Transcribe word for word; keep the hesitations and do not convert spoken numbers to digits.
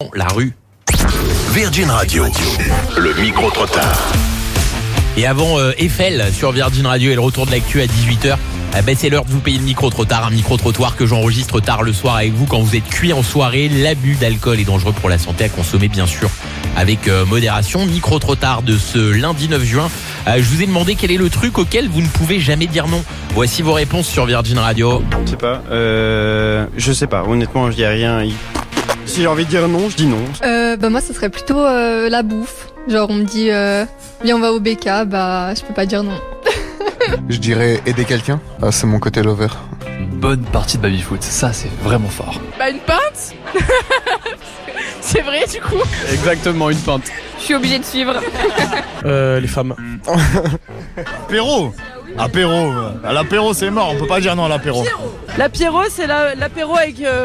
La rue. Virgin Radio, le micro-trottoir. Et avant euh, Eiffel sur Virgin Radio et le retour de l'actu à dix-huit heures, eh ben c'est l'heure de vous payer le micro-trottoir. Un micro-trottoir que j'enregistre tard le soir avec vous quand vous êtes cuit en soirée. L'abus d'alcool est dangereux pour la santé, à consommer bien sûr avec euh, modération. Micro-trottoir de ce lundi neuf juin. Euh, je vous ai demandé quel est le truc auquel vous ne pouvez jamais dire non. Voici vos réponses sur Virgin Radio. Je sais pas, euh, je sais pas, honnêtement je dis rien. Si j'ai envie de dire non, je dis non. Euh, bah moi ça serait plutôt euh, la bouffe. Genre on me dit euh, viens on va au B K, bah je peux pas dire non. Je dirais aider quelqu'un. Ah, c'est mon côté lover. Une bonne partie de baby-foot, ça c'est vraiment fort. Bah une pinte. C'est vrai du coup. Exactement, une pinte. Je suis obligée de suivre. Euh, les femmes. Apéro. Apéro. À l'apéro c'est mort, on peut pas dire non à l'apéro. L'apéro c'est la, l'apéro avec... Euh